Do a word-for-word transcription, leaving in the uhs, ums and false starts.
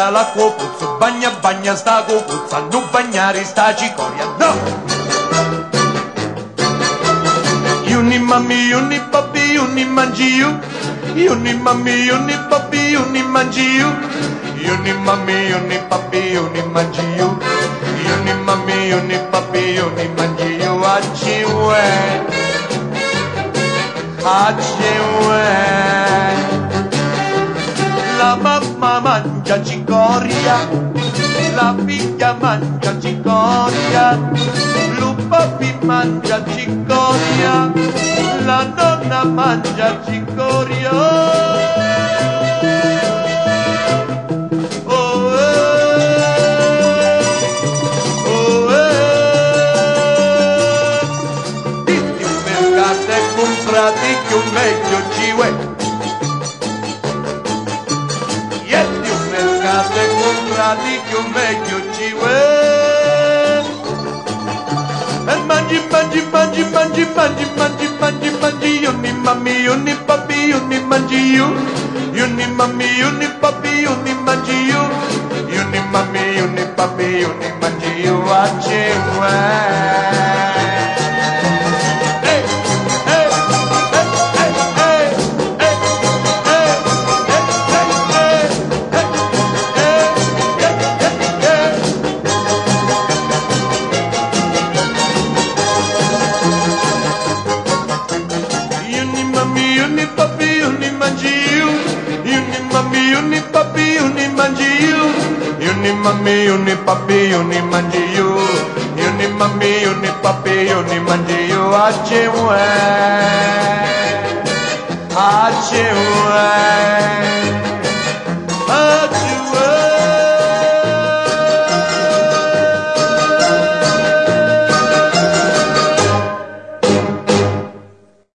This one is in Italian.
bagna l'acqua puzza, bagna bagna sta copuzza, non bagnare sta cicoria, no! Yuni mammi, yuni papi, yuni mangi you. Yuni mammi, yuni papi, yuni mangi you. Yuni mammi, yuni papi, yuni mangi you. Yuni mammi, yuni papi, yuni mangi you. Acciwe, acciwe. La mamma mangia cicoria, la figlia mangia cicoria, lo papi mangia cicoria, la nonna mangia cicoria. Oh, eh, oh, eh. Ditti un mercato e comprati che un meglio ci vuoi. Yetti un mercato e comprati che un meglio ci vuoi. E mangi, mangi, mangi, mangi, mangi, mangi, mangi, mangi, yuni mammi, yuni papi, yuni mangi you. Yuni mammi, yuni papi, yuni mangi you. Yuni mammi, yuni papi, yuni mangi you. Acciwe. Yuni papi, yuni mangi you. Yuni mammi, yuni papi, yuni mangi you. Yuni mammi, yuni papi, yuni mangi you. Yuni mammi, yuni papi, yuni mangi you. Acciwe, acciwe.